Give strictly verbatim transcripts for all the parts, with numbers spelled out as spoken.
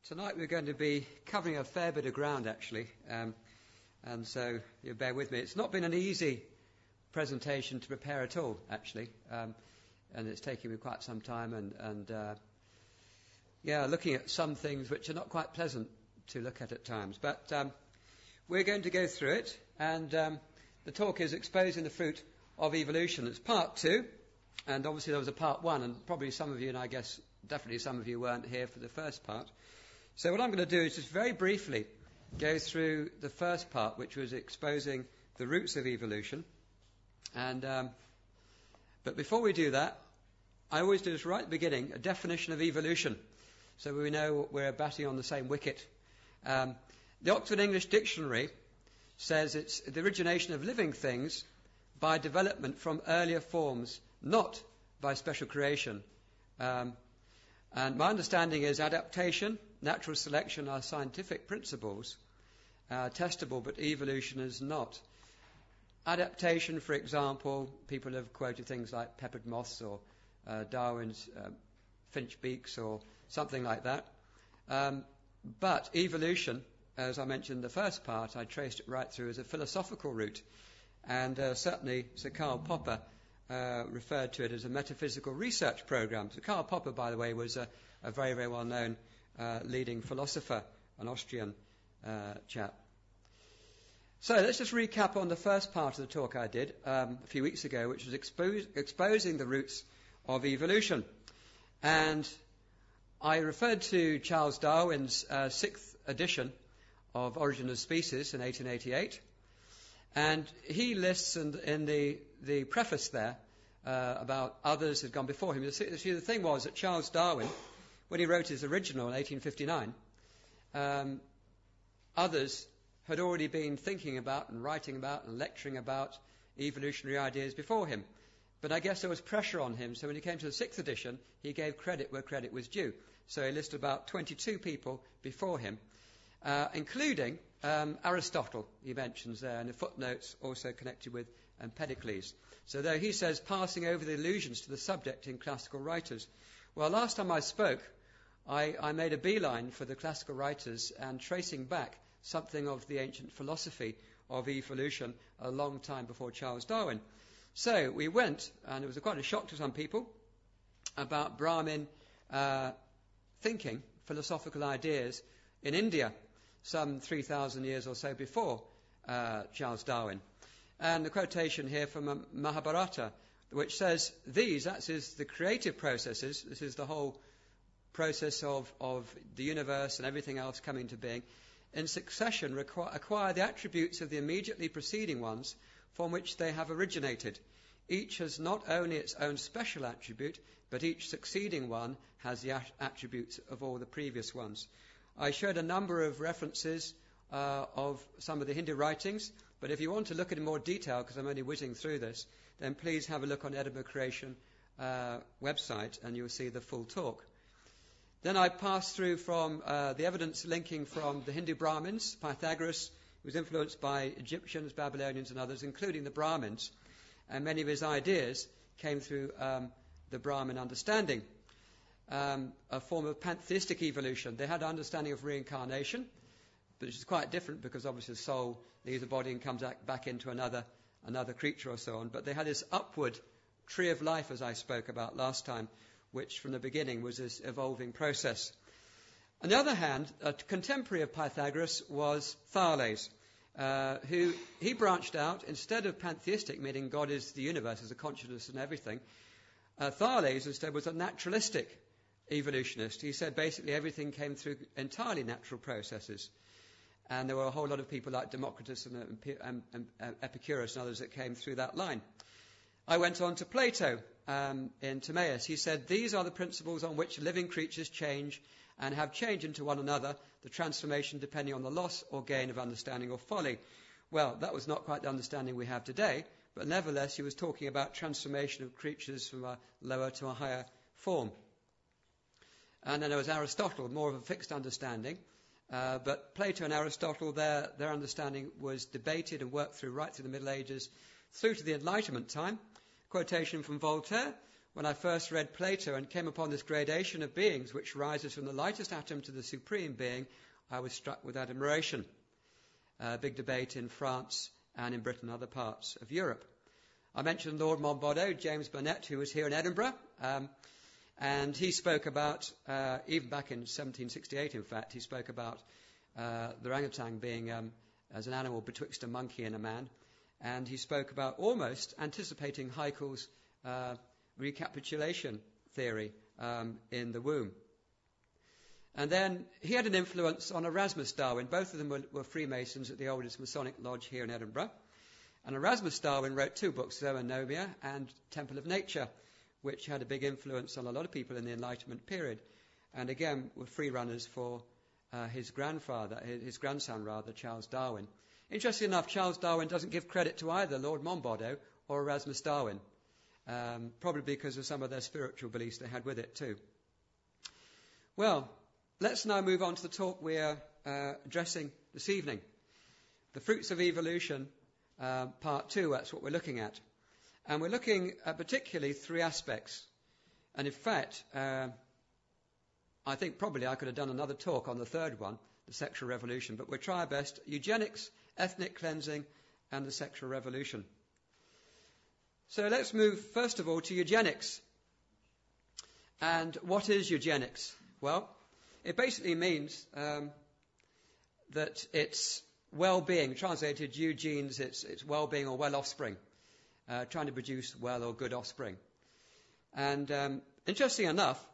Tonight we're going to be covering a fair bit of ground, actually, um, and so you bear with me. It's not been an easy presentation to prepare at all, actually, um, and it's taken me quite some time, and, and uh, yeah, looking at some things which are not quite pleasant to look at at times. But um, we're going to go through it, and um, the talk is Exposing the Fruit of Evolution. It's part two, and obviously there was a part one, and probably some of you, and I guess definitely some of you weren't here for the first part. So what I'm going to do is just very briefly go through the first part, which was exposing the roots of evolution. And um, but before we do that, I always do this right at the beginning, a definition of evolution, so we know we're batting on the same wicket. Um, the Oxford English Dictionary says it's the origination of living things by development from earlier forms, not by special creation. Um, And my understanding is adaptation, natural selection are scientific principles, uh, testable, but evolution is not. Adaptation, for example, people have quoted things like peppered moths or uh, Darwin's uh, finch beaks or something like that. Um, but evolution, as I mentioned in the first part, I traced it right through as a philosophical route. And uh, certainly Sir Karl Popper Uh, referred to it as a metaphysical research program. So Karl Popper, by the way, was a, a very, very well-known uh, leading philosopher, an Austrian uh, chap. So let's just recap on the first part of the talk I did um, a few weeks ago, which was expose, exposing the roots of evolution. And I referred to Charles Darwin's uh, sixth edition of Origin of Species in eighteen eighty-eight. And he lists in, in the, the preface there uh, about others had gone before him. See, the thing was that Charles Darwin, when he wrote his original in eighteen fifty-nine, um, others had already been thinking about and writing about and lecturing about evolutionary ideas before him. But I guess there was pressure on him, so when he came to the sixth edition, he gave credit where credit was due. So he listed about twenty-two people before him, uh, including Um, Aristotle, he mentions there, and the footnotes also connected with Empedocles. So there he says, passing over the allusions to the subject in classical writers. Well, last time I spoke, I, I made a beeline for the classical writers and tracing back something of the ancient philosophy of evolution a long time before Charles Darwin. So we went, and it was quite a shock to some people, about Brahmin uh, thinking, philosophical ideas in India, some three thousand years or so before uh, Charles Darwin. And the quotation here from Mahabharata, which says, these, that is the creative processes, this is the whole process of, of the universe and everything else coming to being, in succession require, acquire the attributes of the immediately preceding ones from which they have originated. Each has not only its own special attribute, but each succeeding one has the at- attributes of all the previous ones. I showed a number of references uh, of some of the Hindu writings, but if you want to look at it in more detail, because I'm only whizzing through this, then please have a look on Edinburgh Creation uh, website and you'll see the full talk. Then I passed through from uh, the evidence linking from the Hindu Brahmins. Pythagoras was influenced by Egyptians, Babylonians and others, including the Brahmins, and many of his ideas came through um, the Brahmin understanding. Um, a form of pantheistic evolution. They had an understanding of reincarnation, but which is quite different because obviously the soul leaves the body and comes back into another another creature or so on. But they had this upward tree of life, as I spoke about last time, which from the beginning was this evolving process. On the other hand, a contemporary of Pythagoras was Thales, uh, who he branched out. Instead of pantheistic, meaning God is the universe, as a consciousness and everything, uh, Thales instead was a naturalistic evolutionist. He said basically everything came through entirely natural processes. And there were a whole lot of people like Democritus and, and, and, and Epicurus and others that came through that line. I went on to Plato um, in Timaeus. He said, these are the principles on which living creatures change and have changed into one another, the transformation depending on the loss or gain of understanding or folly. Well, that was not quite the understanding we have today, but nevertheless he was talking about transformation of creatures from a lower to a higher form. And then there was Aristotle, more of a fixed understanding. Uh, but Plato and Aristotle, their, their understanding was debated and worked through right through the Middle Ages, through to the Enlightenment time. Quotation from Voltaire, when I first read Plato and came upon this gradation of beings which rises from the lightest atom to the supreme being, I was struck with admiration. A big debate in France and in Britain and other parts of Europe. I mentioned Lord Monboddo, James Burnet, who was here in Edinburgh, um, and he spoke about, uh, even back in seventeen sixty-eight, in fact, he spoke about uh, the orangutan being um, as an animal betwixt a monkey and a man, and he spoke about almost anticipating Haeckel's uh, recapitulation theory um, in the womb. And then he had an influence on Erasmus Darwin. Both of them were, were Freemasons at the oldest Masonic lodge here in Edinburgh. And Erasmus Darwin wrote two books, Zoonomia and Temple of Nature, which had a big influence on a lot of people in the Enlightenment period. And again, were free runners for uh, his grandfather, his grandson rather, Charles Darwin. Interestingly enough, Charles Darwin doesn't give credit to either Lord Monboddo or Erasmus Darwin, um, probably because of some of their spiritual beliefs they had with it too. Well, let's now move on to the talk we're uh, addressing this evening. The Fruits of Evolution, uh, Part two, that's what we're looking at. And we're looking at particularly three aspects. And in fact, uh, I think probably I could have done another talk on the third one, the sexual revolution, but we'll try our best. Eugenics, ethnic cleansing, and the sexual revolution. So let's move, first of all, to eugenics. And what is eugenics? Well, it basically means um, that it's well-being, translated eugenes, it's, it's well-being or well-offspring, uh, trying to produce well or good offspring. And um, interesting enough,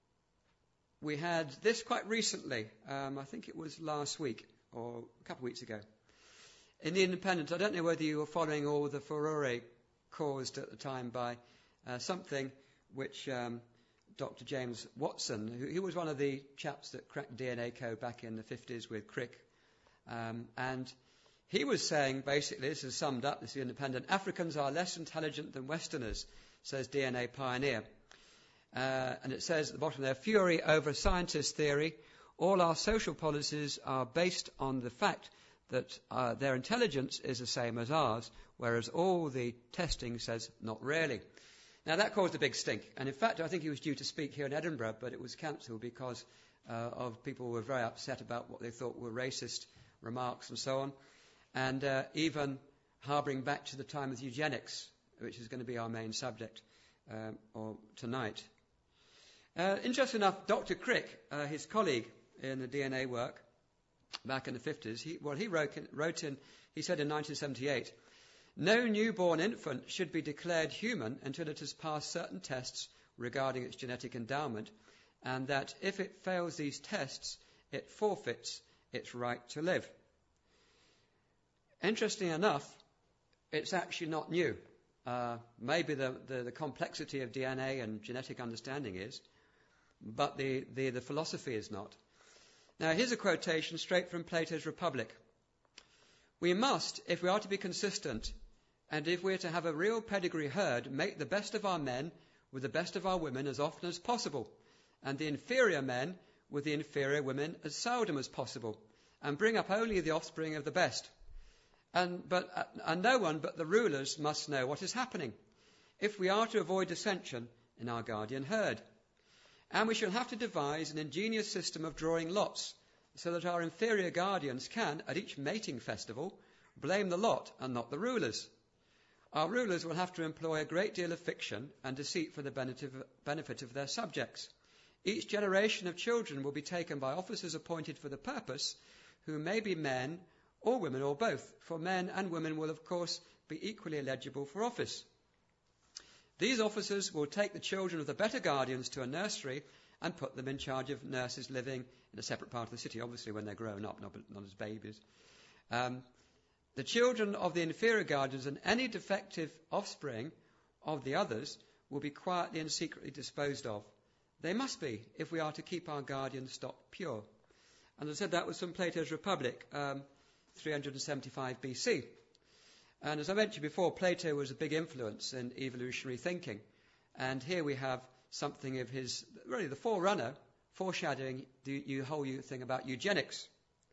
we had this quite recently, um, I think it was last week or a couple of weeks ago, in The Independent. I don't know whether you were following all the furore caused at the time by uh, something which um, Doctor James Watson, who he was one of the chaps that cracked D N A code back in the fifties with Crick, um, and he was saying, basically, this is summed up, this is The Independent, Africans are less intelligent than Westerners, says D N A pioneer. Uh, and it says at the bottom there, fury over scientist theory. All our social policies are based on the fact that uh, their intelligence is the same as ours, whereas all the testing says not really. Now, that caused a big stink. And in fact, I think he was due to speak here in Edinburgh, but it was cancelled because uh, of people who were very upset about what they thought were racist remarks and so on. And uh, even harbouring back to the time of eugenics, which is going to be our main subject um, or tonight. Uh, interesting enough, Doctor Crick, uh, his colleague in the D N A work back in the fifties, he, well, he wrote in, wrote in, he said in nineteen seventy-eight, no newborn infant should be declared human until it has passed certain tests regarding its genetic endowment, and that if it fails these tests, it forfeits its right to live. Interestingly enough, it's actually not new. Uh, maybe the, the, the complexity of D N A and genetic understanding is, but the, the, the philosophy is not. Now, here's a quotation straight from Plato's Republic. We must, if we are to be consistent, and if we are to have a real pedigree herd, make the best of our men with the best of our women as often as possible, and the inferior men with the inferior women as seldom as possible, and bring up only the offspring of the best. And, but, uh, and no one but the rulers must know what is happening, if we are to avoid dissension in our guardian herd. And we shall have to devise an ingenious system of drawing lots, so that our inferior guardians can, at each mating festival, blame the lot and not the rulers. Our rulers will have to employ a great deal of fiction and deceit for the benefit of their subjects. Each generation of children will be taken by officers appointed for the purpose, who may be men or women or both, for men and women will, of course, be equally eligible for office. These officers will take the children of the better guardians to a nursery and put them in charge of nurses living in a separate part of the city, obviously when they're grown up, not, not as babies. Um, the children of the inferior guardians and any defective offspring of the others will be quietly and secretly disposed of. They must be, if we are to keep our guardian stock pure. And as I said, that was from Plato's Republic, um, three hundred seventy-five B C. And as I mentioned before, Plato was a big influence in evolutionary thinking. And here we have something of his, really the forerunner, foreshadowing the whole thing about eugenics.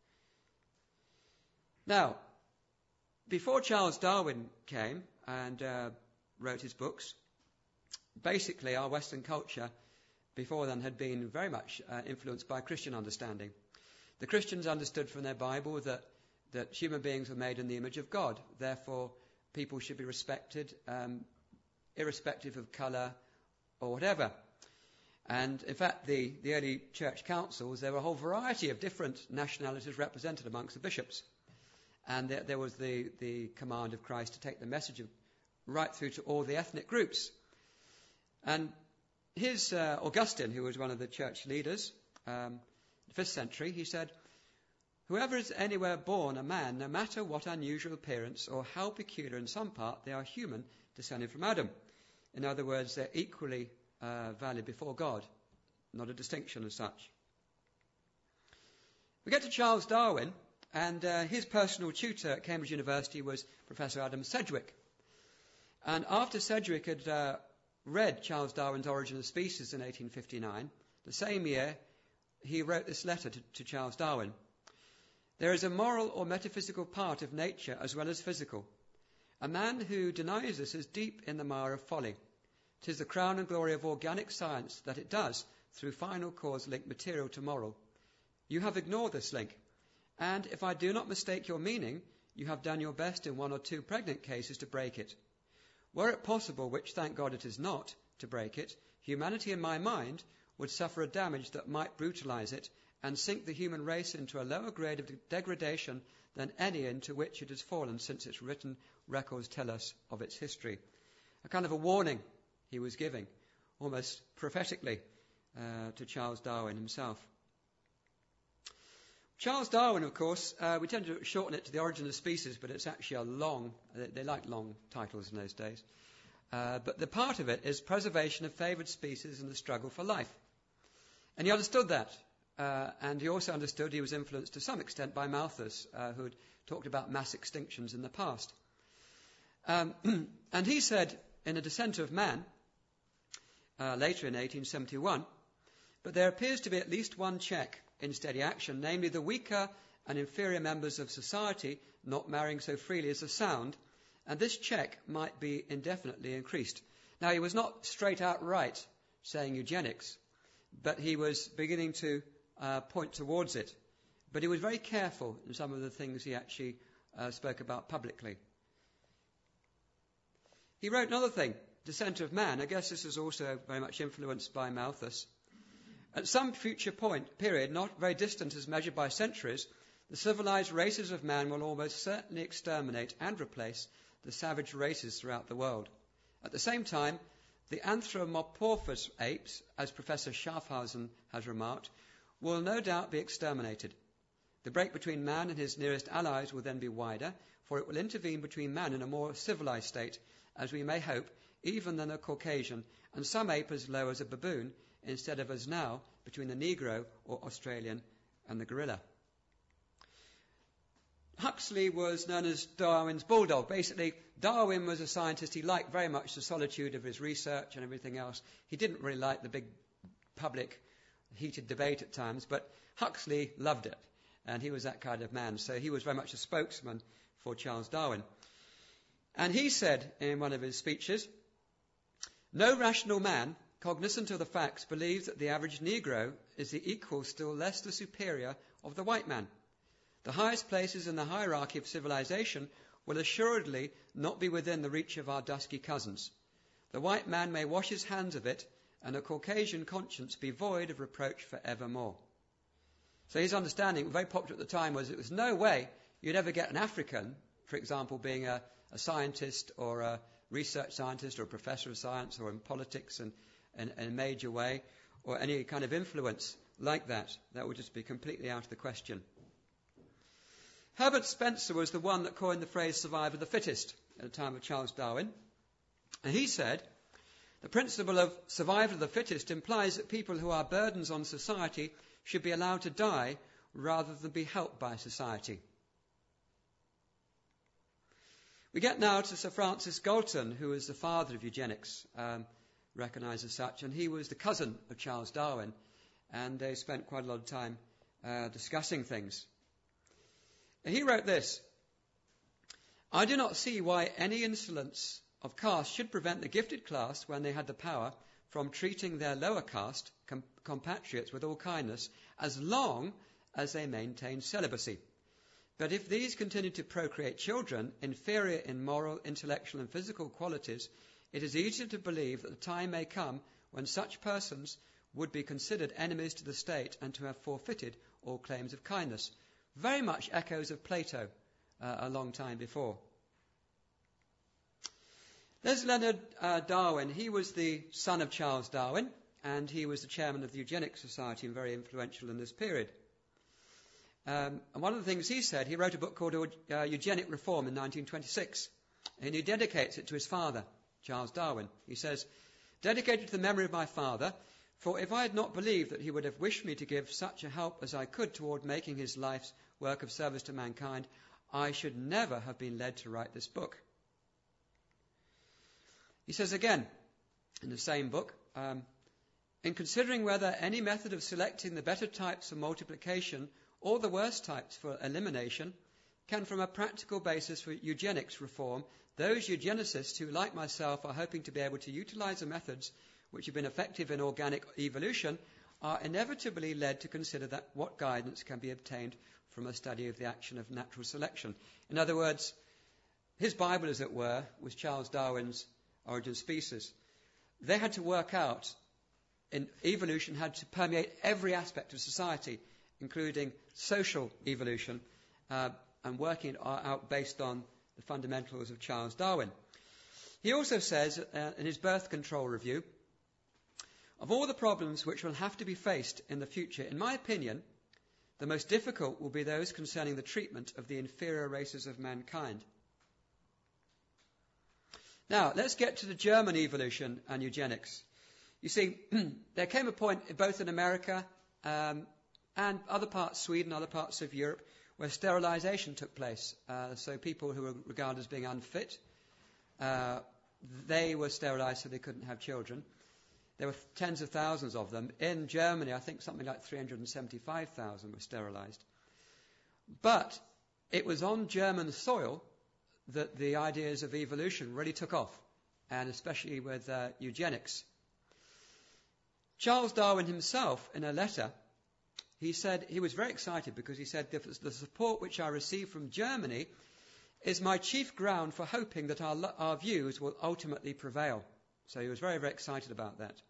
Now, before Charles Darwin came and uh, wrote his books, basically our Western culture before then had been very much uh, influenced by Christian understanding. The Christians understood from their Bible that, that human beings were made in the image of God. Therefore, people should be respected, um, irrespective of colour or whatever. And in fact, the, the early church councils, there were a whole variety of different nationalities represented amongst the bishops. And there, there was the, the command of Christ to take the message of, right through to all the ethnic groups. And his uh, Augustine, who was one of the church leaders, um, the fifth century, he said, "Whoever is anywhere born a man, no matter what unusual appearance or how peculiar in some part, they are human, descended from Adam." In other words, they're equally uh, valid before God, not a distinction as such. We get to Charles Darwin, and uh, his personal tutor at Cambridge University was Professor Adam Sedgwick. And after Sedgwick had uh, read Charles Darwin's Origin of Species in eighteen fifty-nine, the same year he wrote this letter to, to Charles Darwin. "There is a moral or metaphysical part of nature as well as physical. A man who denies this is deep in the mire of folly. 'Tis the crown and glory of organic science that it does, through final cause, link material to moral. You have ignored this link, and if I do not mistake your meaning, you have done your best in one or two pregnant cases to break it. Were it possible, which thank God it is not, to break it, humanity in my mind would suffer a damage that might brutalize it and sink the human race into a lower grade of de- degradation than any into which it has fallen since its written records tell us of its history." A kind of a warning he was giving, almost prophetically, uh, to Charles Darwin himself. Charles Darwin, of course, uh, we tend to shorten it to The Origin of Species, but it's actually a long, they, they like long titles in those days. Uh, but the part of it is Preservation of Favoured Species and the Struggle for Life. And he understood that. Uh, and he also understood he was influenced to some extent by Malthus, uh, who had talked about mass extinctions in the past. Um, and he said in A Descent of Man, uh, later in eighteen seventy-one, "But there appears to be at least one check in steady action, namely the weaker and inferior members of society not marrying so freely as the sound, and this check might be indefinitely increased." Now, he was not straight out right saying eugenics, but he was beginning to uh, point towards it. But he was very careful in some of the things he actually uh, spoke about publicly. He wrote another thing, Descent of Man. I guess this is also very much influenced by Malthus. "At some future point, period, not very distant as measured by centuries, the civilized races of man will almost certainly exterminate and replace the savage races throughout the world. At the same time, the anthropomorphous apes, as Professor Schaffhausen has remarked, will no doubt be exterminated. The break between man and his nearest allies will then be wider, for it will intervene between man in a more civilized state, as we may hope, even than a Caucasian, and some ape as low as a baboon, instead of as now between the Negro or Australian and the gorilla." Huxley was known as Darwin's bulldog. Basically, Darwin was a scientist. He liked very much the solitude of his research and everything else. He didn't really like the big public heated debate at times, but Huxley loved it, and he was that kind of man. So he was very much a spokesman for Charles Darwin. And he said in one of his speeches, "No rational man, cognizant of the facts, believes that the average Negro is the equal, still less the superior, of the white man. The highest places in the hierarchy of civilization will assuredly not be within the reach of our dusky cousins. The white man may wash his hands of it, and a Caucasian conscience be void of reproach for evermore." So his understanding, very popular at the time, was it was no way you'd ever get an African, for example, being a, a scientist or a research scientist or a professor of science or in politics and in, in a major way, or any kind of influence like that. That would just be completely out of the question. Herbert Spencer was the one that coined the phrase survival of the fittest at the time of Charles Darwin. And he said, "The principle of survival of the fittest implies that people who are burdens on society should be allowed to die rather than be helped by society." We get now to Sir Francis Galton, who was the father of eugenics, um, recognised as such, and he was the cousin of Charles Darwin, and they spent quite a lot of time uh, discussing things. And he wrote this: "I do not see why any insolence of caste should prevent the gifted class, when they had the power, from treating their lower caste com- compatriots with all kindness, as long as they maintained celibacy. But if these continued to procreate children inferior in moral, intellectual and physical qualities, it is easier to believe that the time may come when such persons would be considered enemies to the state and to have forfeited all claims of kindness. Very much echoes of Plato uh, a long time before. There's Leonard uh, Darwin. He was the son of Charles Darwin, and he was the chairman of the Eugenics Society and very influential in this period. Um, and one of the things he said, he wrote a book called uh, Eugenic Reform in nineteen twenty-six, and he dedicates it to his father, Charles Darwin. He says, "Dedicated to the memory of my father, for if I had not believed that he would have wished me to give such a help as I could toward making his life's work of service to mankind, I should never have been led to write this book." He says again, in the same book, um, "In considering whether any method of selecting the better types for multiplication or the worst types for elimination can from a practical basis for eugenics reform, those eugenicists who, like myself, are hoping to be able to utilize the methods which have been effective in organic evolution, are inevitably led to consider that what guidance can be obtained from a study of the action of natural selection." In other words, his Bible, as it were, was Charles Darwin's Origin of Species. They had to work out, in evolution had to permeate every aspect of society, including social evolution, uh, and working it out based on the fundamentals of Charles Darwin. He also says uh, in his birth control review, "Of all the problems which will have to be faced in the future, in my opinion, the most difficult will be those concerning the treatment of the inferior races of mankind." Now, let's get to the German evolution and eugenics. You see, there came a point both in America um, and other parts, Sweden, other parts of Europe, where sterilization took place. Uh, so people who were regarded as being unfit, uh, they were sterilized so they couldn't have children. There were tens of thousands of them. In Germany, I think something like three hundred seventy-five thousand were sterilized. But it was on German soil that the ideas of evolution really took off, and especially with uh, eugenics. Charles Darwin himself, in a letter, he said he was very excited because he said, "The support which I receive from Germany is my chief ground for hoping that our, our views will ultimately prevail." So he was very, very excited about that.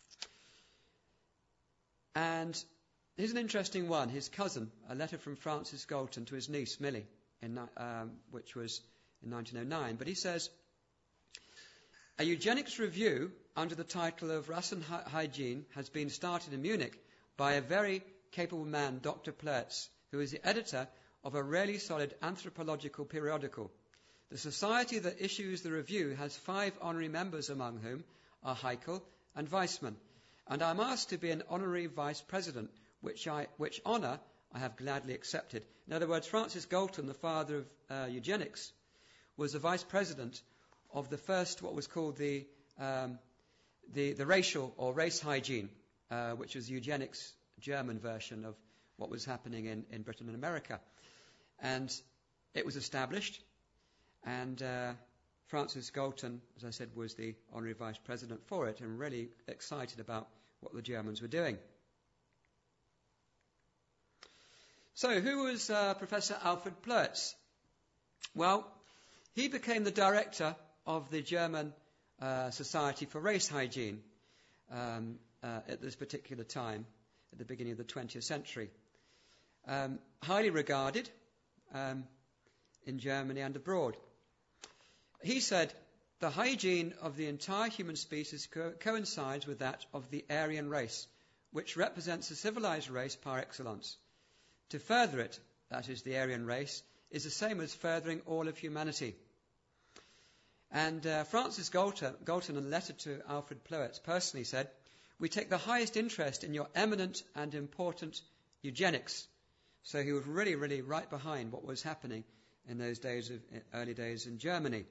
And here's an interesting one. His cousin, a letter from Francis Galton to his niece, Millie, in, um, which was in nineteen oh nine. But he says, "A eugenics review under the title of Rassenhygiene has been started in Munich by a very capable man, Doctor Plertz, who is the editor of a really solid anthropological periodical. The society that issues the review has five honorary members, among whom are Haeckel and Weissmann, and I'm asked to be an honorary vice president, which, I, which honour I have gladly accepted." In other words, Francis Galton, the father of uh, eugenics, was the vice president of the first, what was called the um, the, the racial or race hygiene, uh, which was eugenics German version of what was happening in, in Britain and America. And it was established, and uh, Francis Galton, as I said, was the honorary vice president for it, and really excited about what the Germans were doing. So, who was uh, Professor Alfred Plertz? Well, he became the director of the German uh, Society for Race Hygiene um, uh, at this particular time, at the beginning of the twentieth century. Um, highly regarded um, in Germany and abroad. He said, "The hygiene of the entire human species co- coincides with that of the Aryan race, which represents a civilized race par excellence. To further it, that is the Aryan race, is the same as furthering all of humanity." And uh, Francis Galton, Galton, in a letter to Alfred Plertz, personally said, "We take the highest interest in your eminent and important eugenics." So he was really, really right behind what was happening in those days, of early days in Germany.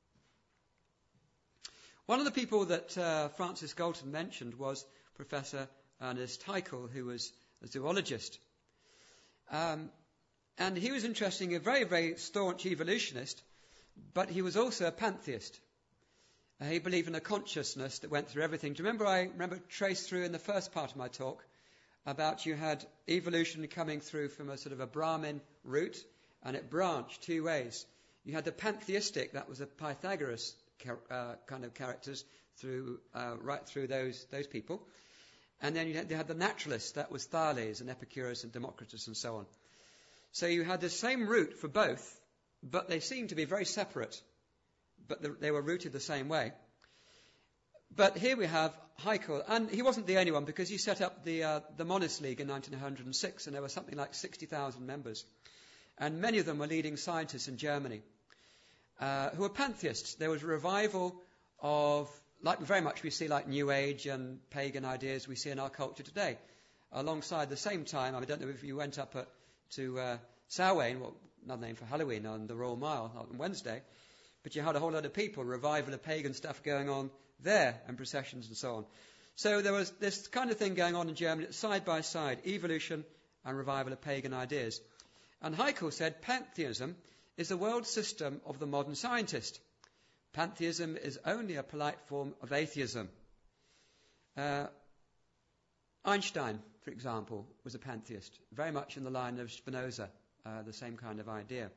One of the people that uh, Francis Galton mentioned was Professor Ernest Haeckel, who was a zoologist. Um, and he was interesting, a very, very staunch evolutionist, but he was also a pantheist. Uh, he believed in a consciousness that went through everything. Do you remember I remember traced through in the first part of my talk about you had evolution coming through from a sort of a Brahmin root, and it branched two ways. You had the pantheistic, that was a Pythagoras uh, kind of characters, through uh, right through those those people. And then you had, you had the naturalists, that was Thales and Epicurus and Democritus and so on. So you had the same root for both, but they seemed to be very separate, but the, they were rooted the same way. But here we have Haeckel, and he wasn't the only one, because he set up the uh, the Monist League in nineteen oh six, and there were something like sixty thousand members. And many of them were leading scientists in Germany uh, who were pantheists. There was a revival of, like very much we see like New Age and pagan ideas we see in our culture today. Alongside the same time, I don't know if you went up at, to uh, Samhain, well, another name for Halloween, on the Royal Mile on Wednesday, but you had a whole lot of people, revival of pagan stuff going on there, and processions and so on. So there was this kind of thing going on in Germany, side by side, evolution and revival of pagan ideas. And Haeckel said pantheism is the world system of the modern scientist. Pantheism is only a polite form of atheism. Uh, Einstein, for example, was a pantheist, very much in the line of Spinoza, uh, the same kind of idea.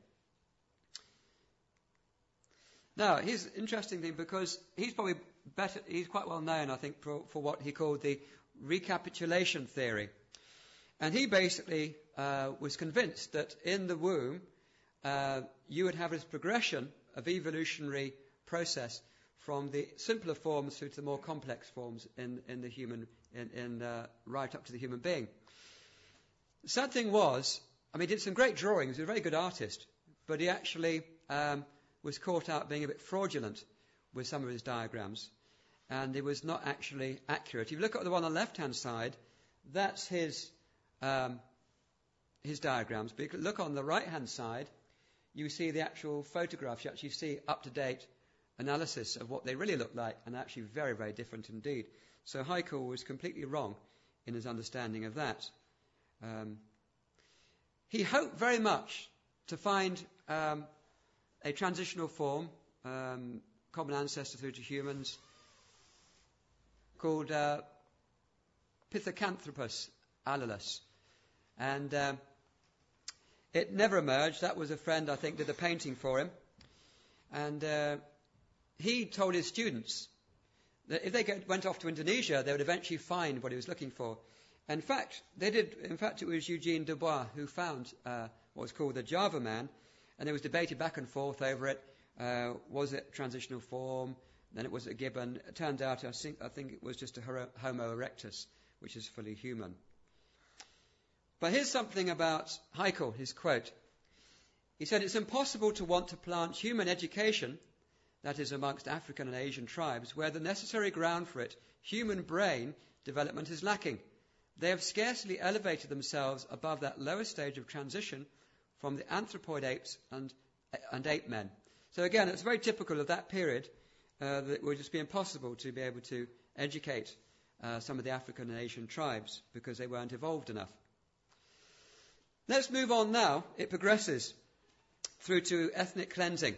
Now, here's an interesting thing, because he's probably better, he's quite well known, I think, for, for what he called the recapitulation theory. And he basically uh, was convinced that in the womb, uh, you would have this progression of evolutionary process from the simpler forms through to the more complex forms in, in the human, in, in uh, right up to the human being. The sad thing was, I mean, he did some great drawings. He was a very good artist, but he actually um, was caught out being a bit fraudulent with some of his diagrams, and it was not actually accurate. If you look at the one on the left-hand side, that's his um, his diagrams. But if you look on the right-hand side, you see the actual photographs. You actually see up-to-date analysis of what they really look like, and actually very, very different indeed. So Haeckel was completely wrong in his understanding of that. Um, he hoped very much to find um, a transitional form, um, common ancestor through to humans, called uh, Pithecanthropus allelus. And uh, it never emerged. That was a friend, I think, did the painting for him. And uh, he told his students that if they get, went off to Indonesia, they would eventually find what he was looking for. In fact, they did. In fact, it was Eugene Dubois who found uh, what was called the Java Man, and there was debated back and forth over it. Uh, was it transitional form? Then it was a gibbon. It turned out, I think, I think it was just a Homo erectus, which is fully human. But here's something about Haeckel, his quote. He said, "It's impossible to want to plant human education, that is amongst African and Asian tribes, where the necessary ground for it, human brain development, is lacking. They have scarcely elevated themselves above that lower stage of transition from the anthropoid apes and, and ape men." So again, it's very typical of that period, uh, that it would just be impossible to be able to educate uh, some of the African and Asian tribes because they weren't evolved enough. Let's move on now. It progresses through to ethnic cleansing.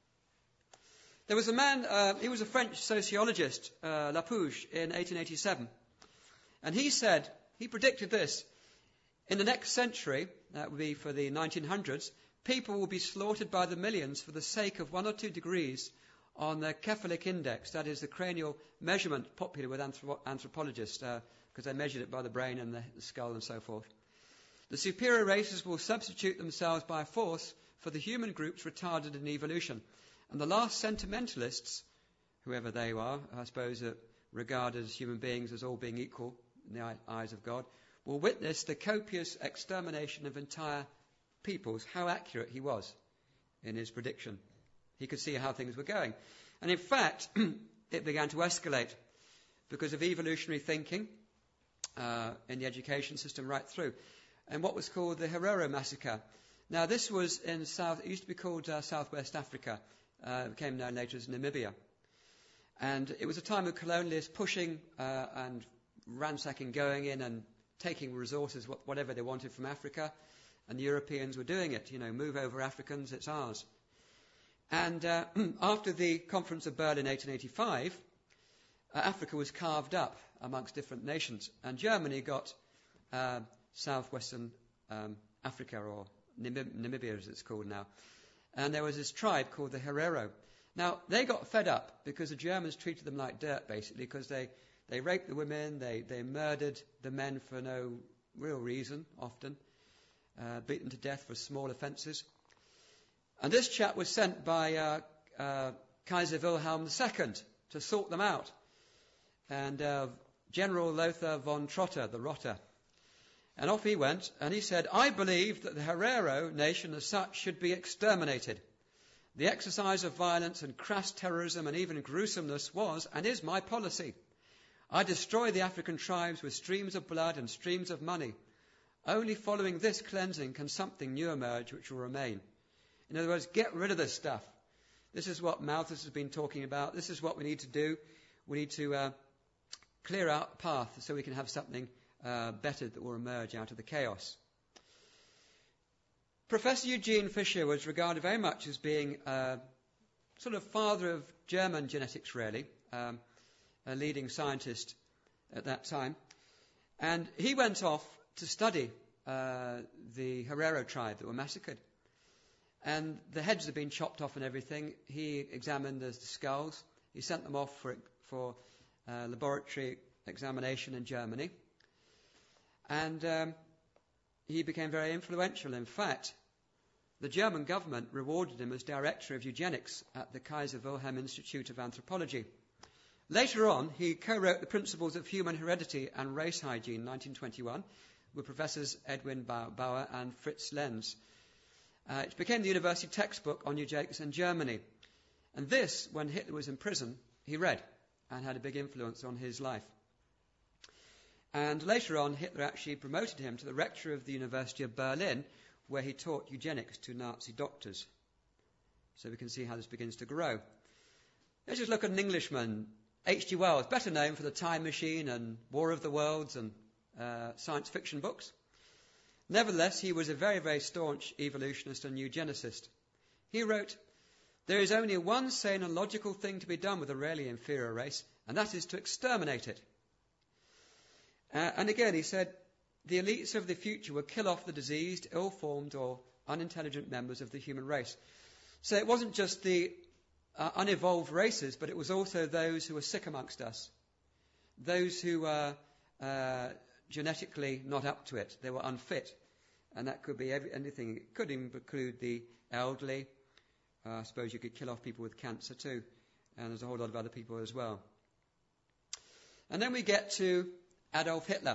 There was a man, uh, he was a French sociologist, uh, Lapouge, in eighteen eighty-seven. And he said, he predicted this: in the next century, that would be for the nineteen hundreds, people will be slaughtered by the millions for the sake of one or two degrees on the cephalic index, that is the cranial measurement popular with anthropo- anthropologists, because uh, they measured it by the brain and the, the skull and so forth. The superior races will substitute themselves by force for the human groups retarded in evolution. And the last sentimentalists, whoever they are, I suppose, uh, regarded as human beings as all being equal in the eyes of God, will witness the copious extermination of entire peoples. How accurate he was in his prediction. He could see how things were going. And in fact, it began to escalate because of evolutionary thinking uh, in the education system right through. And what was called the Herero massacre. Now, this was in South, it used to be called uh, Southwest Africa. Uh, it became known later as Namibia. And it was a time of colonialists pushing uh, and ransacking, going in and taking resources, whatever they wanted from Africa. And the Europeans were doing it, you know, move over Africans, it's ours. And uh, after the Conference of Berlin in eighteen eighty-five, uh, Africa was carved up amongst different nations, and Germany got uh, southwestern um, Africa, or Namib- Namibia as it's called now. And there was this tribe called the Herero. Now, they got fed up because the Germans treated them like dirt, basically, because they, they raped the women, they, they murdered the men for no real reason, often, uh, beaten to death for small offences. And this chap was sent by uh, uh, Kaiser Wilhelm the Second to sort them out. And uh, General Lothar von Trotter, the Rotter. And off he went, and he said, I believe that the Herero nation as such should be exterminated. The exercise of violence and crass terrorism and even gruesomeness was and is my policy. I destroy the African tribes with streams of blood and streams of money. Only following this cleansing can something new emerge which will remain. In other words, get rid of this stuff. This is what Malthus has been talking about. This is what we need to do. We need to uh, clear out a path so we can have something uh, better that will emerge out of the chaos. Professor Eugene Fischer was regarded very much as being uh, sort of father of German genetics, really, um, a leading scientist at that time. And he went off to study uh, the Herero tribe that were massacred. And the heads had been chopped off and everything. He examined the, the skulls. He sent them off for, for uh, laboratory examination in Germany. And um, he became very influential. In fact, the German government rewarded him as director of eugenics at the Kaiser Wilhelm Institute of Anthropology. Later on, he co-wrote the Principles of Human Heredity and Race Hygiene, nineteen twenty-one, with Professors Edwin Bauer and Fritz Lenz. Uh, it became the university textbook on eugenics in Germany. And this, when Hitler was in prison, he read and had a big influence on his life. And later on, Hitler actually promoted him to the rector of the University of Berlin, where he taught eugenics to Nazi doctors. So we can see how this begins to grow. Let's just look at an Englishman, H G Wells, better known for The Time Machine and War of the Worlds and uh, science fiction books. Nevertheless, he was a very, very staunch evolutionist and eugenicist. He wrote, there is only one sane and logical thing to be done with a really inferior race, and that is to exterminate it. Uh, and again, he said, the elites of the future will kill off the diseased, ill-formed or unintelligent members of the human race. So it wasn't just the uh, unevolved races, but it was also those who were sick amongst us, those who were uh, genetically not up to it. They were unfit. And that could be every, anything. It could include the elderly. Uh, I suppose you could kill off people with cancer too. And there's a whole lot of other people as well. And then we get to Adolf Hitler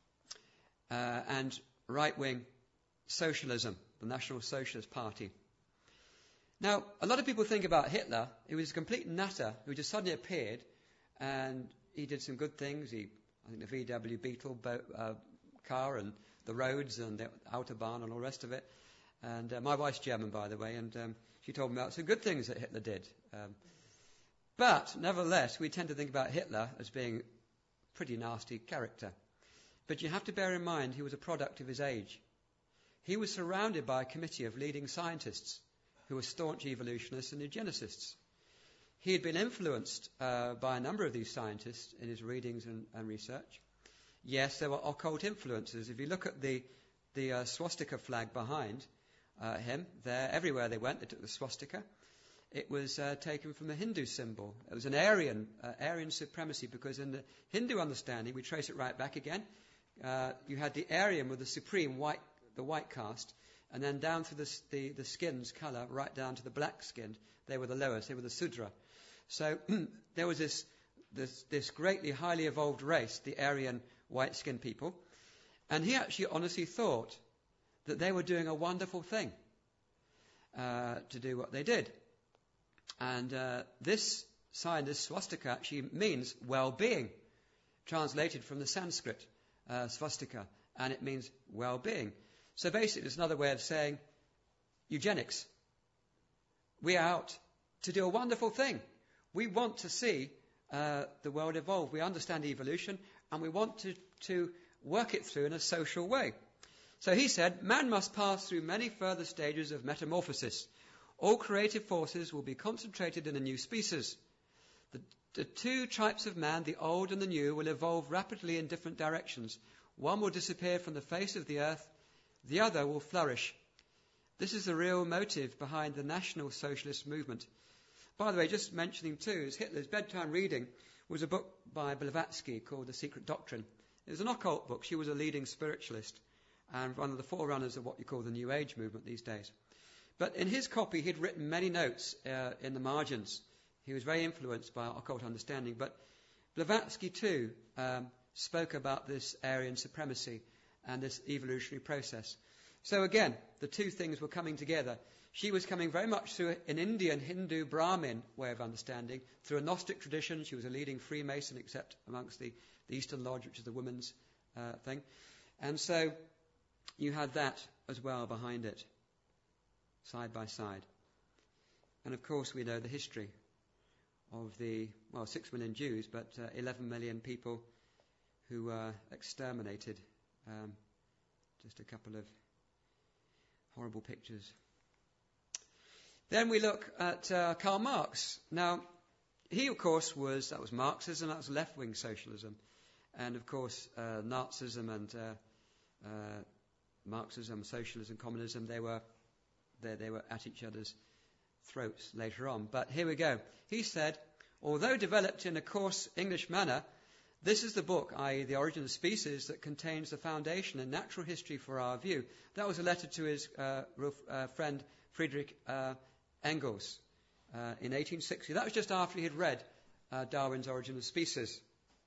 uh, and right-wing socialism, the National Socialist Party. Now, a lot of people think about Hitler. He was a complete nutter who just suddenly appeared, and he did some good things. He, I think the V W Beetle boat, uh, car and the roads and the Autobahn and all the rest of it. And uh, my wife's German, by the way, and um, she told me about some good things that Hitler did. Um, but, nevertheless, we tend to think about Hitler as being a pretty nasty character. But you have to bear in mind he was a product of his age. He was surrounded by a committee of leading scientists who were staunch evolutionists and eugenicists. He had been influenced uh, by a number of these scientists in his readings and, and research. Yes, there were occult influences. If you look at the, the uh, swastika flag behind uh, him, there, everywhere they went, they took the swastika. It was uh, taken from the Hindu symbol. It was an Aryan, uh, Aryan supremacy, because in the Hindu understanding, we trace it right back again, uh, you had the Aryan with the supreme white, the white caste, and then down through the, the, the skin's colour, right down to the black skinned, they were the lowest, they were the Sudra. So there was this, this, this greatly highly evolved race, the Aryan white-skinned people, and he actually honestly thought that they were doing a wonderful thing uh, to do what they did. And uh, this sign, this swastika, actually means well-being, translated from the Sanskrit uh, swastika, and it means well-being. So basically, it's another way of saying eugenics. We are out to do a wonderful thing. We want to see uh, the world evolve. We understand evolution, and we want to, to work it through in a social way. So he said, man must pass through many further stages of metamorphosis. All creative forces will be concentrated in a new species. The, the two types of man, the old and the new, will evolve rapidly in different directions. One will disappear from the face of the earth, the other will flourish. This is the real motive behind the National Socialist movement. By the way, just mentioning too, is Hitler's bedtime reading was a book by Blavatsky called The Secret Doctrine. It was an occult book. She was a leading spiritualist and one of the forerunners of what you call the New Age movement these days. But in his copy, he'd written many notes uh, in the margins. He was very influenced by occult understanding. But Blavatsky too um, spoke about this Aryan supremacy and this evolutionary process. So again, the two things were coming together. She was coming very much through an Indian Hindu Brahmin way of understanding, through a Gnostic tradition. She was a leading Freemason, except amongst the, the Eastern Lodge, which is the women's uh, thing. And so you had that as well behind it, side by side. And of course we know the history of the, well, six million Jews, but uh, eleven million people who were exterminated. Um, just a couple of horrible pictures. Then we look at uh, Karl Marx. Now, he, of course, was, that was Marxism, that was left-wing socialism. And, of course, uh, Nazism and uh, uh, Marxism, socialism, communism, they were, they, they were at each other's throats later on. But here we go. He said, although developed in a coarse English manner, this is the book, that is the Origin of Species, that contains the foundation and natural history for our view. That was a letter to his uh, uh, friend Friedrich uh, Engels uh, in eighteen sixty. That was just after he had read uh, Darwin's Origin of Species.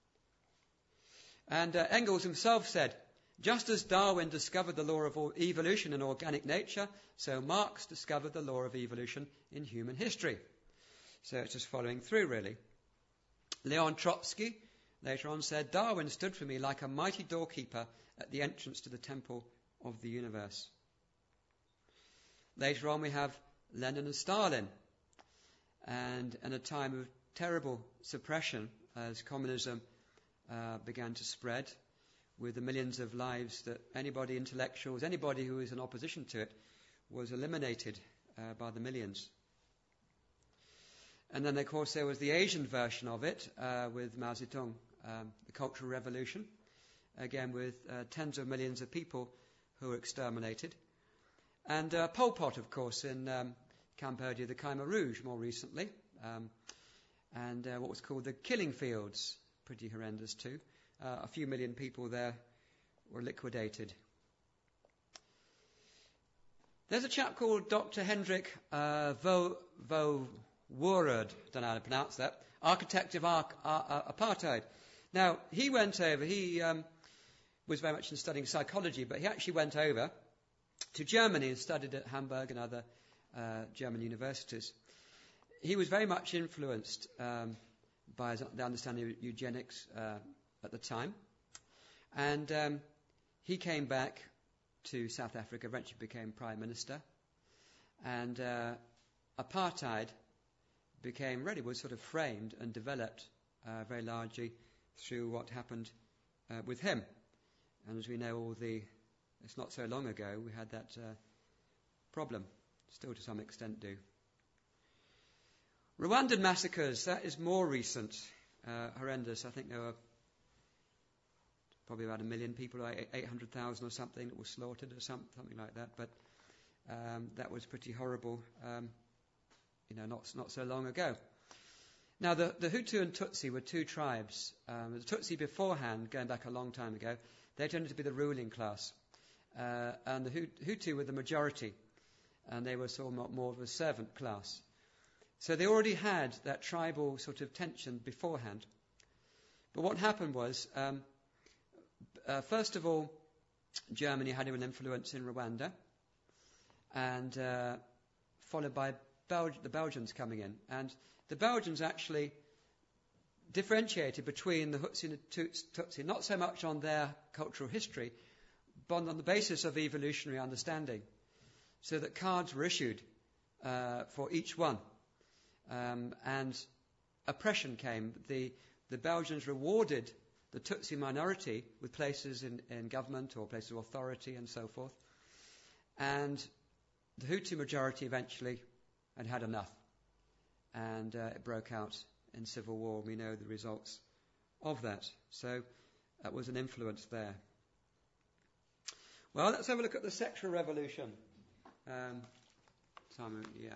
And uh, Engels himself said, just as Darwin discovered the law of evolution in organic nature, so Marx discovered the law of evolution in human history. So it's just following through, really. Leon Trotsky later on said, Darwin stood for me like a mighty doorkeeper at the entrance to the temple of the universe. Later on we have Lenin and Stalin. And in a time of terrible suppression as communism uh, began to spread, with the millions of lives that anybody, intellectuals, anybody who was in opposition to it, was eliminated uh, by the millions. And then, of course, there was the Asian version of it uh, with Mao Zedong, um, the Cultural Revolution, again with uh, tens of millions of people who were exterminated. And uh, Pol Pot, of course, in um, Cambodia, the Khmer Rouge more recently, um, and uh, what was called the Killing Fields, pretty horrendous too. Uh, a few million people there were liquidated. There's a chap called Doctor Hendrik uh, Vo, Vo Woerod, don't know how to pronounce that, architect of ar- ar- apartheid. Now, he went over, he um, was very much in studying psychology, but he actually went over to Germany and studied at Hamburg and other uh, German universities. He was very much influenced um, by his, the understanding of eugenics uh, at the time. And um, he came back to South Africa, eventually became Prime Minister. And uh, apartheid became, really was sort of framed and developed uh, very largely through what happened uh, with him. And as we know, all the, it's not so long ago, we had that uh, problem, still to some extent do. Rwandan massacres, that is more recent, uh, horrendous. I think there were probably about a million people, like eight hundred thousand or something, that were slaughtered or some, something like that. But um, that was pretty horrible, um, you know, not not so long ago. Now, the, the Hutu and Tutsi were two tribes. Um, the Tutsi beforehand, going back a long time ago, they tended to be the ruling class. Uh, and the Hutu were the majority, and they were sort of more of a servant class. So they already had that tribal sort of tension beforehand. But what happened was, um, uh, first of all, Germany had an influence in Rwanda, and uh, followed by Bel- the Belgians coming in. And the Belgians actually differentiated between the Hutsi and the Tutsi, not so much on their cultural history, but on the basis of evolutionary understanding. So that cards were issued uh, for each one. Um, and oppression came. The, the Belgians rewarded the Tutsi minority with places in, in government or places of authority and so forth. And the Hutu majority eventually had had enough. And uh, it broke out in civil war. We know the results of that. So that was an influence there. Well, let's have a look at the sexual revolution. Um, Simon, yeah.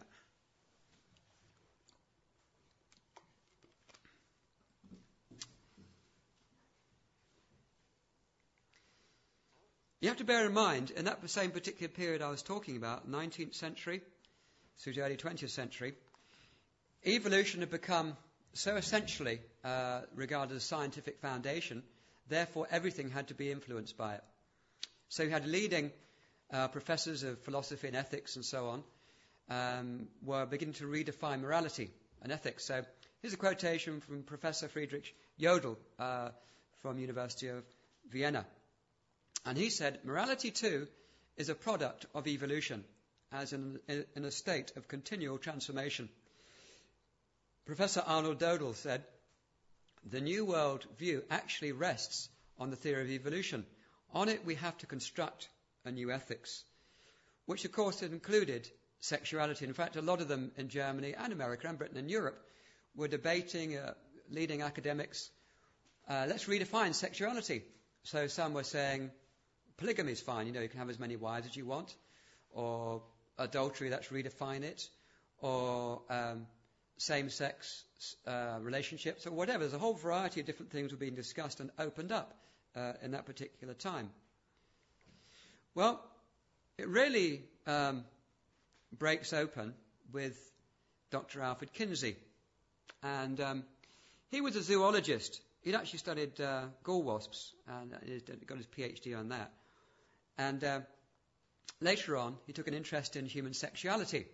You have to bear in mind, in that same particular period I was talking about, nineteenth century through the early twentieth century, evolution had become so essentially uh, regarded as scientific foundation, therefore everything had to be influenced by it. So you had leading uh, professors of philosophy and ethics and so on um, were beginning to redefine morality and ethics. So here's a quotation from Professor Friedrich Jodl uh, from University of Vienna. And he said, morality too is a product of evolution, as in, in a state of continual transformation. Professor Arnold Dodel said, the New World view actually rests on the theory of evolution. On it we have to construct a new ethics, which of course had included sexuality. In fact, a lot of them in Germany and America and Britain and Europe were debating, uh, leading academics, uh, let's redefine sexuality. So some were saying, polygamy is fine, you know, you can have as many wives as you want, or adultery, let's redefine it, or um, same-sex uh, relationships, or whatever. There's a whole variety of different things were being discussed and opened up uh, in that particular time. Well, it really um, breaks open with Doctor Alfred Kinsey. And um, he was a zoologist. He'd actually studied uh, gall wasps and got his PhD on that. And uh, later on, he took an interest in human sexuality.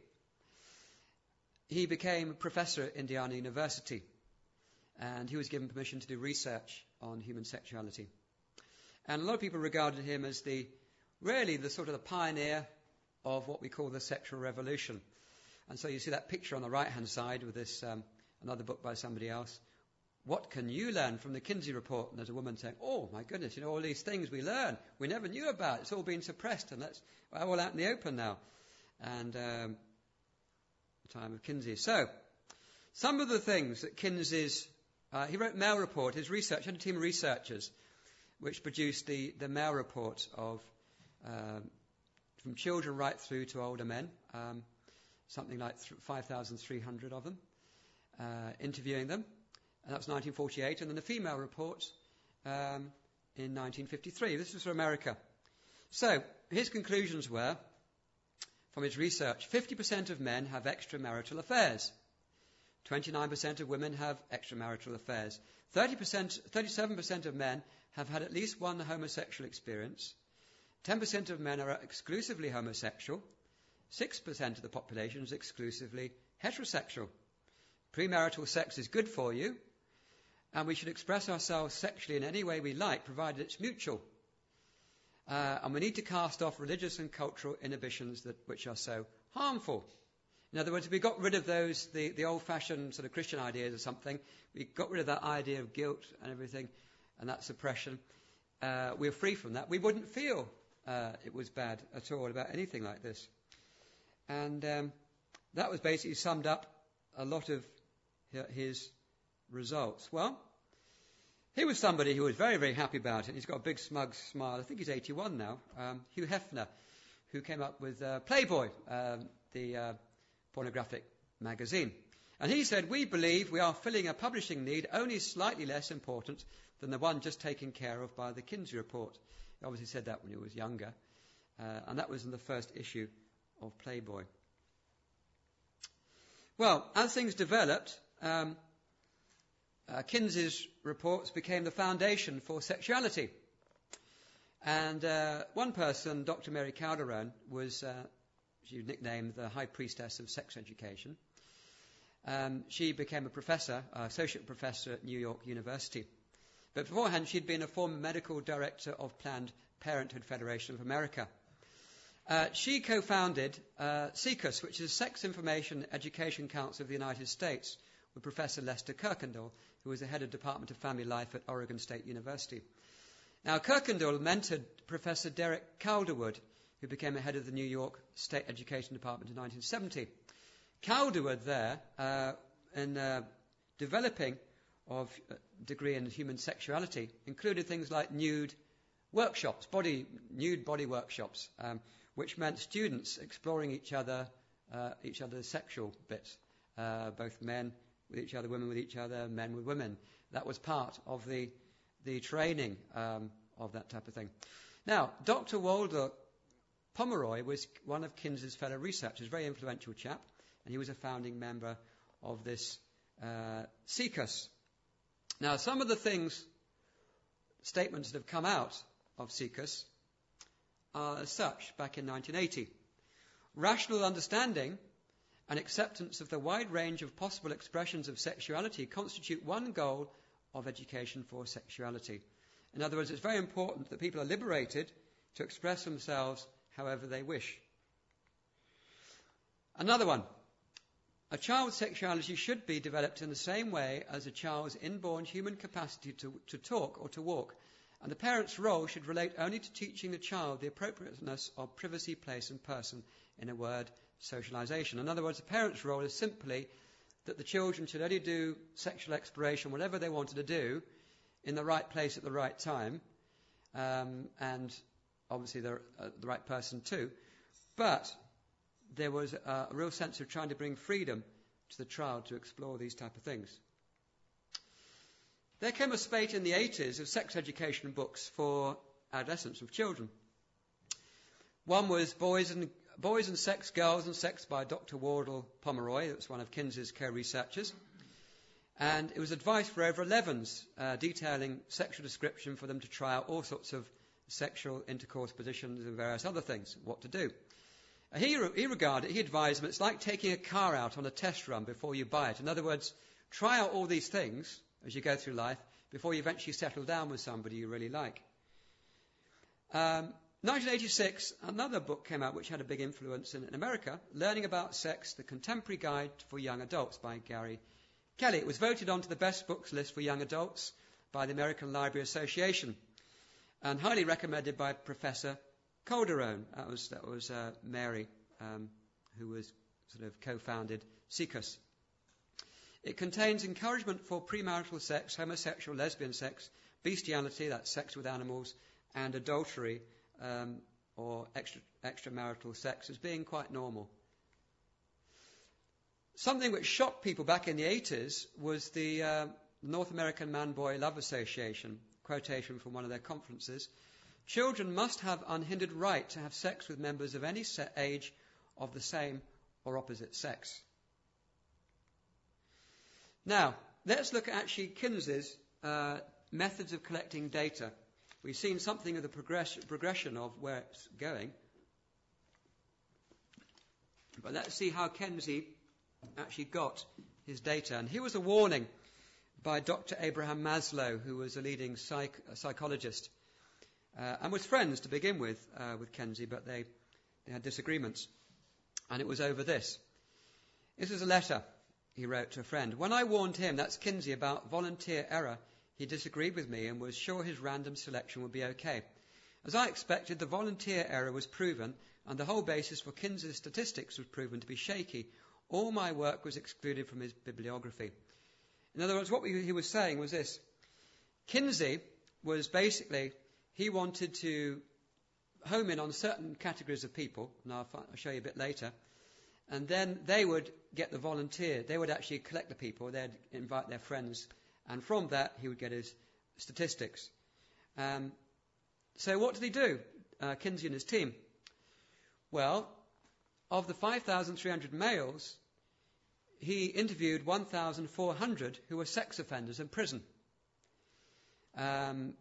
He became a professor at Indiana University, and he was given permission to do research on human sexuality. And a lot of people regarded him as the really the sort of the pioneer of what we call the sexual revolution. And so you see that picture on the right-hand side with this um, another book by somebody else. What can you learn from the Kinsey report? And there's a woman saying, oh, my goodness, you know, all these things we learn, we never knew about. It's all been suppressed, and that's all out in the open now. And um, the time of Kinsey. So, some of the things that Kinsey's, uh, he wrote Male Report, his research, had a team of researchers which produced the, the Male Report of, um, from children right through to older men, um, something like five thousand three hundred of them, uh, interviewing them. And that was nineteen forty-eight, and then the Female Report um, in nineteen fifty-three. This was for America. So, his conclusions were, from his research, fifty percent of men have extramarital affairs. twenty-nine percent of women have extramarital affairs. thirty percent, thirty-seven percent of men have had at least one homosexual experience. ten percent of men are exclusively homosexual. six percent of the population is exclusively heterosexual. Premarital sex is good for you, and we should express ourselves sexually in any way we like, provided it's mutual. Uh, and we need to cast off religious and cultural inhibitions that, which are so harmful. In other words, if we got rid of those, the, the old-fashioned sort of Christian ideas or something, we got rid of that idea of guilt and everything, and that suppression, uh, we're free from that. We wouldn't feel uh, it was bad at all about anything like this. And um, that was basically summed up a lot of his results. Well, he was somebody who was very, very happy about it. He's got a big smug smile. I think he's eighty-one now. Um, Hugh Hefner, who came up with uh, Playboy, um, the uh, pornographic magazine. And he said, we believe we are filling a publishing need only slightly less important than the one just taken care of by the Kinsey Report. He obviously said that when he was younger. Uh, and that was in the first issue of Playboy. Well, as things developed, um, uh, Kinsey's reports became the foundation for sexuality. And uh, one person, Doctor Mary Calderon, was uh, she was nicknamed the High Priestess of Sex Education. Um, she became a professor, uh, associate professor at New York University. But beforehand, she'd been a former medical director of Planned Parenthood Federation of America. Uh, she co-founded uh, SECUS, which is Sex Information Education Council of the United States, with Professor Lester Kirkendall, who was the head of Department of Family Life at Oregon State University. Now, Kirkendall mentored Professor Derek Calderwood, who became the head of the New York State Education Department in nineteen seventy. Calderwood there, uh, in uh, developing of a degree in human sexuality, included things like nude workshops, body nude body workshops, um, which meant students exploring each other, uh, each other's sexual bits, uh, both men with each other, women with each other, men with women. That was part of the the training um, of that type of thing. Now, Doctor Walter Pomeroy was one of Kinsey's fellow researchers, a very influential chap, and he was a founding member of this uh, C C U S. Now, some of the things, statements that have come out of C C U S are as such back in nineteen eighty. Rational understanding and acceptance of the wide range of possible expressions of sexuality constitute one goal of education for sexuality. In other words, it's very important that people are liberated to express themselves however they wish. Another one. A child's sexuality should be developed in the same way as a child's inborn human capacity to, to talk or to walk, and the parent's role should relate only to teaching the child the appropriateness of privacy, place and person, in a word, socialization. In other words, the parent's role is simply that the children should only do sexual exploration, whatever they wanted to do, in the right place at the right time, um, and obviously they're uh, the right person too. But there was a, a real sense of trying to bring freedom to the child to explore these type of things. There came a spate in the eighties of sex education books for adolescents, of children. One was Boys and Boys and Sex, Girls and Sex by Doctor Wardle Pomeroy. That was one of Kinsey's co-researchers. And it was advice for over elevens, uh, detailing sexual description for them to try out all sorts of sexual intercourse positions and various other things, what to do. Uh, he, re- he regarded, he advised them, it's like taking a car out on a test run before you buy it. In other words, try out all these things as you go through life before you eventually settle down with somebody you really like. Um, nineteen eighty-six, another book came out which had a big influence in, in America, Learning About Sex, The Contemporary Guide for Young Adults by Gary Kelly. It was voted onto the best books list for young adults by the American Library Association and highly recommended by Professor Calderone. That was, that was uh, Mary, um, who was sort of co-founded C C U S. It contains encouragement for premarital sex, homosexual, lesbian sex, bestiality, that's sex with animals, and adultery, um, or extra, extramarital sex as being quite normal. Something which shocked people back in the eighties was the uh, North American Man-Boy Love Association, quotation from one of their conferences. Children must have unhindered right to have sex with members of any set age of the same or opposite sex. Now, let's look at actually Kinsey's uh, methods of collecting data. We've seen something of the progress- progression of where it's going. But let's see how Kinsey actually got his data. And here was a warning by Doctor Abraham Maslow, who was a leading psych- a psychologist uh, and was friends to begin with uh, with Kinsey, but they, they had disagreements. And it was over this. This is a letter he wrote to a friend. When I warned him, that's Kinsey, about volunteer error, he disagreed with me and was sure his random selection would be okay. As I expected, the volunteer error was proven, and the whole basis for Kinsey's statistics was proven to be shaky. All my work was excluded from his bibliography. In other words, what we, he was saying was this. Kinsey was basically, he wanted to home in on certain categories of people, and I'll, I'll show you a bit later, and then they would get the volunteer. They would actually collect the people. They'd invite their friends, and from that he would get his statistics. Um, so what did he do, uh, Kinsey and his team? Well, of the five thousand three hundred males, he interviewed one thousand four hundred who were sex offenders in prison. Um,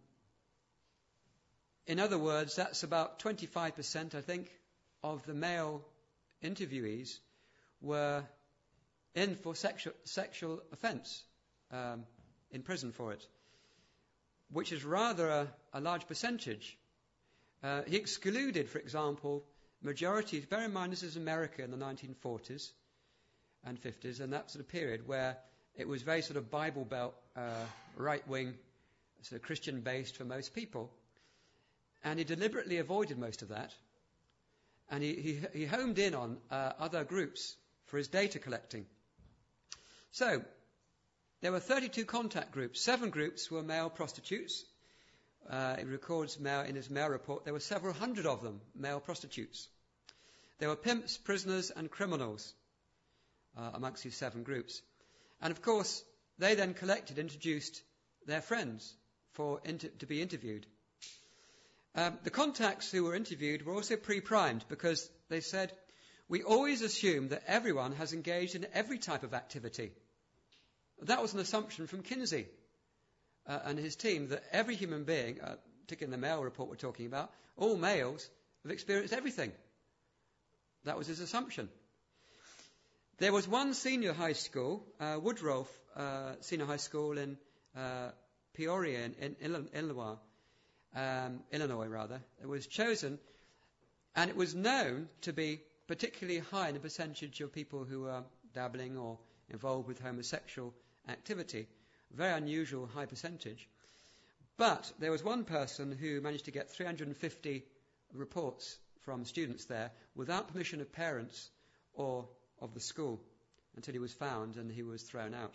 in other words, that's about twenty-five percent, I think, of the male interviewees were in for sexual, sexual offence, um, in prison for it, which is rather a, a large percentage. Uh, he excluded, for example, majorities. Bear in mind, this is America in the nineteen forties and fifties, and that sort of period where it was very sort of Bible Belt, uh, right-wing, sort of Christian-based for most people. And he deliberately avoided most of that. And he, he, he homed in on uh, other groups for his data collecting. So, there were thirty-two contact groups. Seven groups were male prostitutes. Uh, it records male, in his male report there were several hundred of them, male prostitutes. There were pimps, prisoners, and criminals uh, amongst these seven groups. And of course, they then collected, introduced their friends for inter- to be interviewed. Um, the contacts who were interviewed were also pre-primed because they said, we always assume that everyone has engaged in every type of activity. That was an assumption from Kinsey uh, and his team, that every human being, uh, particularly in the male report we're talking about, all males have experienced everything. That was his assumption. There was one senior high school, uh, Woodroffe uh, Senior High School in uh, Peoria, in, in Illinois, um, Illinois rather. It was chosen, and it was known to be particularly high in the percentage of people who were dabbling or involved with homosexual activity. Very unusual high percentage. But there was one person who managed to get three hundred fifty reports from students there without permission of parents or of the school until he was found and he was thrown out.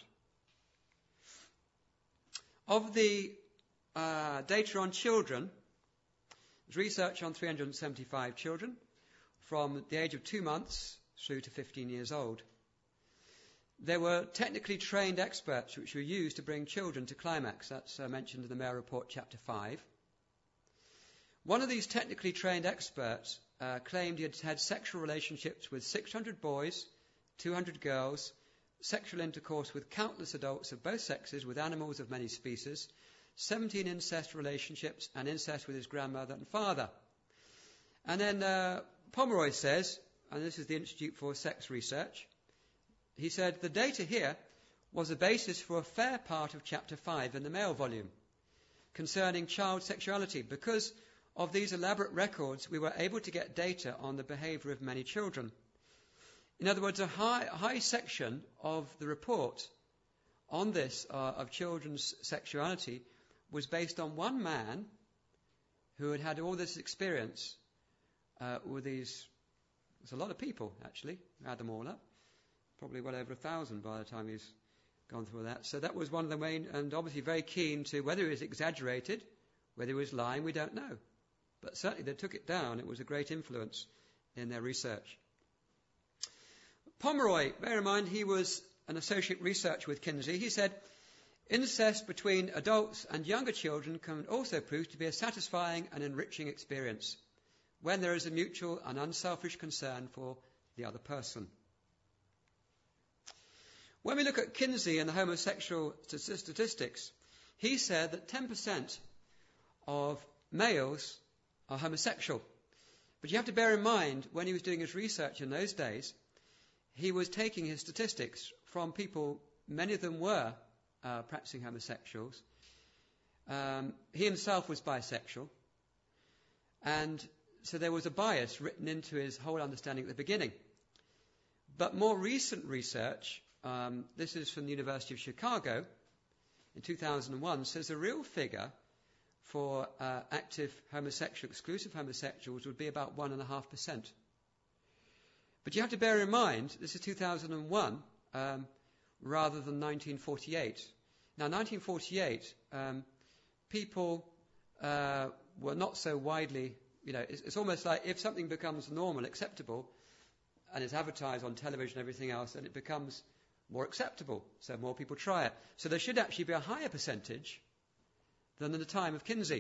Of the uh, data on children, there's research on three hundred seventy-five children from the age of two months through to fifteen years old. There were technically trained experts which were used to bring children to climax. That's uh, mentioned in the Mail Report, Chapter five. One of these technically trained experts uh, claimed he had had sexual relationships with six hundred boys, two hundred girls, sexual intercourse with countless adults of both sexes, with animals of many species, seventeen incest relationships, and incest with his grandmother and father. And then uh, Pomeroy says, and this is the Institute for Sex Research, he said, the data here was the basis for a fair part of Chapter five in the Mail volume concerning child sexuality. Because of these elaborate records, we were able to get data on the behaviour of many children. In other words, a high, high section of the report on this, uh, of children's sexuality, was based on one man who had had all this experience uh, with these. There's a lot of people, actually, add them all up. Probably well over a thousand by the time he's gone through that. So that was one of the main, and obviously very keen to, whether it was exaggerated, whether it was lying, we don't know. But certainly they took it down. It was a great influence in their research. Pomeroy, bear in mind, he was an associate researcher with Kinsey. He said, incest between adults and younger children can also prove to be a satisfying and enriching experience when there is a mutual and unselfish concern for the other person. When we look at Kinsey and the homosexual statistics, he said that ten percent of males are homosexual. But you have to bear in mind, when he was doing his research in those days, he was taking his statistics from people, many of them were uh, practicing homosexuals. Um, he himself was bisexual. And so there was a bias written into his whole understanding at the beginning. But more recent research, um, this is from the University of Chicago, in two thousand one, says the real figure for uh, active homosexual, exclusive homosexuals would be about one point five percent. But you have to bear in mind, this is two thousand one um, rather than nineteen forty-eight. Now, nineteen forty-eight, um, people uh, were not so widely, you know, it's, it's almost like if something becomes normal, acceptable, and it's advertised on television and everything else, then it becomes more acceptable. So more people try it. So there should actually be a higher percentage than in the time of Kinsey.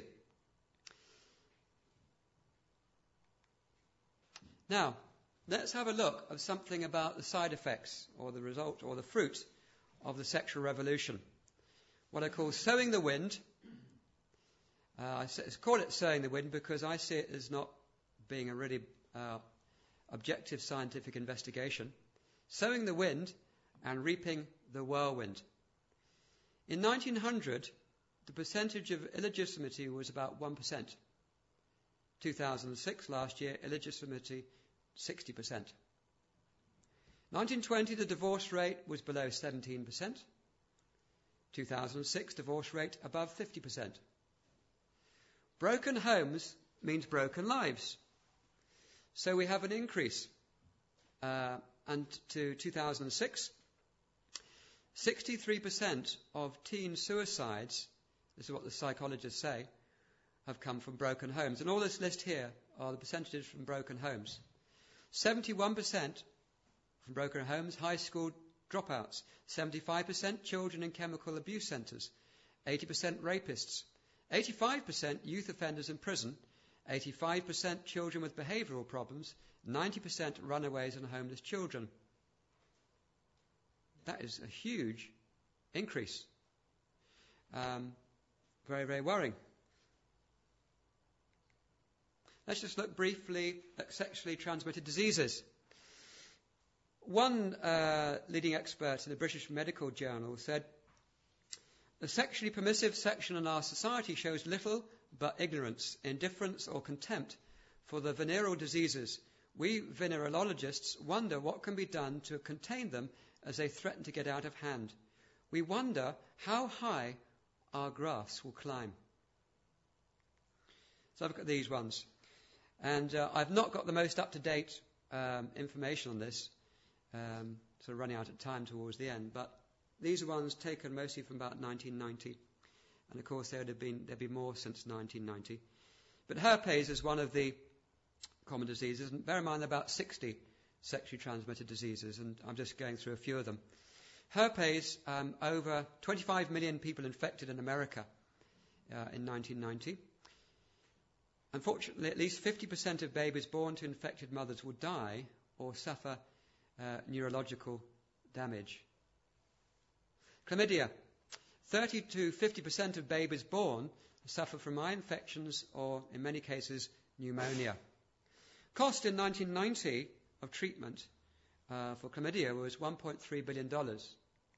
Now, let's have a look at something about the side effects or the result or the fruit of the sexual revolution. What I call sowing the wind. Uh, I call it sowing the wind because I see it as not being a really uh, objective scientific investigation. Sowing the wind and reaping the whirlwind. In nineteen hundred, the percentage of illegitimacy was about one percent. two thousand six, last year, illegitimacy, sixty percent. nineteen twenty, the divorce rate was below seventeen percent. two thousand six, divorce rate above fifty percent. Broken homes means broken lives. So we have an increase. Uh, and to two thousand six, sixty-three percent of teen suicides, this is what the psychologists say, have come from broken homes. And all this list here are the percentages from broken homes. seventy-one percent from broken homes, high school dropouts. seventy-five percent children in chemical abuse centres. eighty percent rapists. eighty-five percent youth offenders in prison. eighty-five percent children with behavioural problems. ninety percent runaways and homeless children. That is a huge increase. Um, very, very worrying. Let's just look briefly at sexually transmitted diseases. One uh, leading expert in the British Medical Journal said, "The sexually permissive section in our society shows little but ignorance, indifference or contempt for the venereal diseases. We venerologists wonder what can be done to contain them as they threaten to get out of hand. We wonder how high our graphs will climb." So I've got these ones. And uh, I've not got the most up-to-date um, information on this, um, sort of running out of time towards the end. But these are ones taken mostly from about nineteen ninety. And of course, there would have been there'd be more since nineteen ninety. But herpes is one of the common diseases. And bear in mind, there are about sixty sexually transmitted diseases, and I'm just going through a few of them. Herpes, um, over twenty-five million people infected in America uh, in nineteen ninety. Unfortunately, at least fifty percent of babies born to infected mothers will die or suffer uh, neurological damage. Chlamydia. thirty to fifty percent of babies born suffer from eye infections or, in many cases, pneumonia. Cost in nineteen ninety of treatment uh, for chlamydia was one point three billion dollars.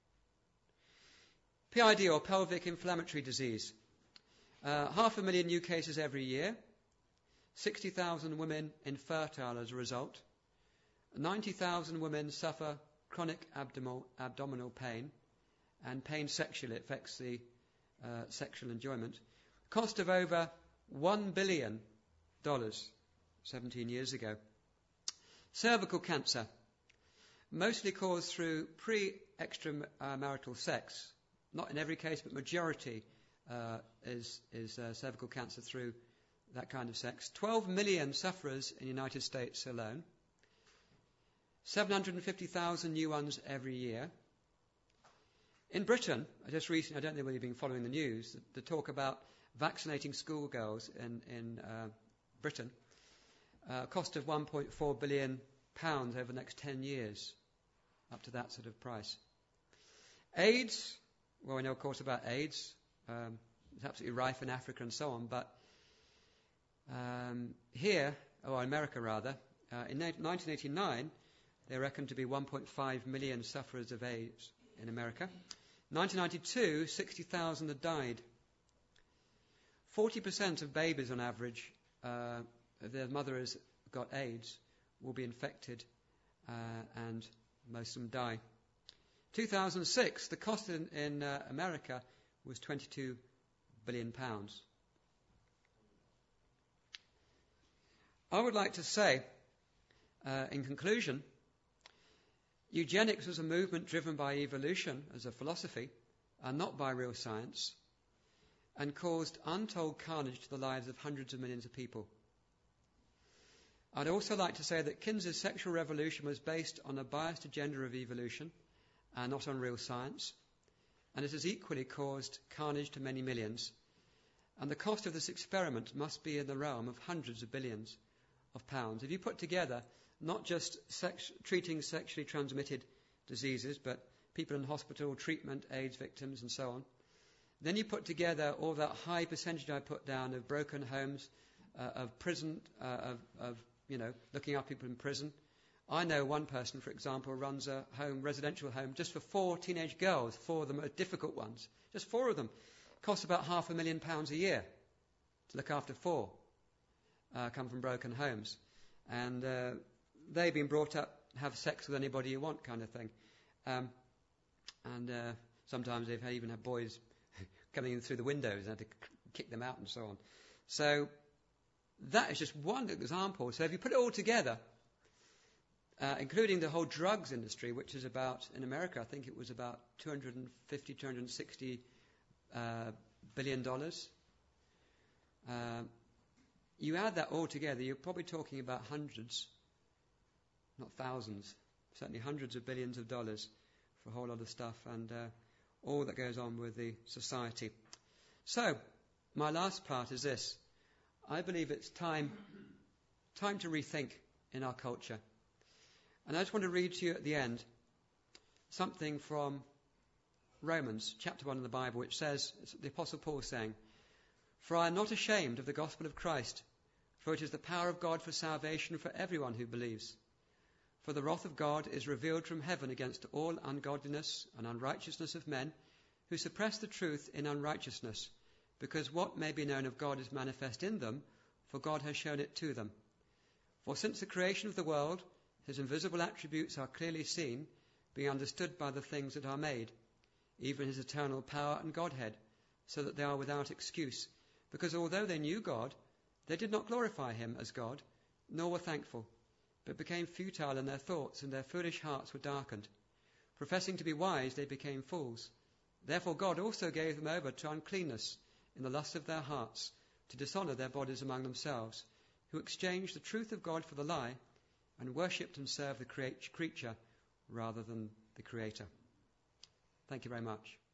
P I D, or pelvic inflammatory disease. Uh, half a million new cases every year. sixty thousand women infertile as a result. ninety thousand women suffer chronic abdominal, abdominal pain, and pain sexually affects the uh, sexual enjoyment. Cost of over one billion dollars seventeen years ago. Cervical cancer, mostly caused through pre-extramarital sex. Not in every case, but majority uh, is, is uh, cervical cancer through that kind of sex. twelve million sufferers in the United States alone. seven hundred fifty thousand new ones every year. In Britain, I just recently, I don't know whether you've been following the news, the, the talk about vaccinating schoolgirls in, in uh, Britain. Uh, cost of one point four billion pounds over the next ten years, up to that sort of price. AIDS, well, we know, of course, about AIDS. Um, it's absolutely rife in Africa and so on, but um, here, or America rather, uh, in nineteen eighty-nine, they reckoned to be one point five million sufferers of AIDS in America. nineteen ninety-two, sixty thousand had died. forty percent of babies on average, uh, if their mother has got AIDS, will be infected uh, and most of them die. two thousand six, the cost in, in uh, America was twenty-two billion pounds. I would like to say, uh, in conclusion, eugenics was a movement driven by evolution as a philosophy and not by real science, and caused untold carnage to the lives of hundreds of millions of people. I'd also like to say that Keynes's sexual revolution was based on a biased agenda of evolution and not on real science, and it has equally caused carnage to many millions. And the cost of this experiment must be in the realm of hundreds of billions of pounds. If you put together not just sex, treating sexually transmitted diseases, but people in hospital, treatment, AIDS victims, and so on, then you put together all that high percentage I put down of broken homes, uh, of prison, uh, of, of you know, looking after people in prison. I know one person, for example, runs a home, residential home, just for four teenage girls, four of them are difficult ones. Just four of them. Costs about half a million pounds a year to look after four. Uh, come from broken homes. And uh, they've been brought up, have sex with anybody you want kind of thing. Um, and uh, sometimes they've even had boys coming in through the windows and had to kick them out and so on. So that is just one example. So if you put it all together, uh, including the whole drugs industry, which is about, in America, I think it was about two hundred fifty, two hundred sixty uh, billion dollars. Uh, you add that all together, you're probably talking about hundreds, not thousands, certainly hundreds of billions of dollars for a whole lot of stuff, and uh, all that goes on with the society. So, my last part is this. I believe it's time, time to rethink in our culture. And I just want to read to you at the end something from Romans chapter one of the Bible, which says, it's the Apostle Paul saying, "For I am not ashamed of the gospel of Christ, for it is the power of God for salvation for everyone who believes. For the wrath of God is revealed from heaven against all ungodliness and unrighteousness of men who suppress the truth in unrighteousness, because what may be known of God is manifest in them, for God has shown it to them. For since the creation of the world, his invisible attributes are clearly seen, being understood by the things that are made, even his eternal power and Godhead, so that they are without excuse. Because although they knew God, they did not glorify him as God, nor were thankful, but became futile in their thoughts, and their foolish hearts were darkened. Professing to be wise, they became fools. Therefore God also gave them over to uncleanness in the lust of their hearts, to dishonour their bodies among themselves, who exchanged the truth of God for the lie, and worshipped and served the creature rather than the Creator." Thank you very much.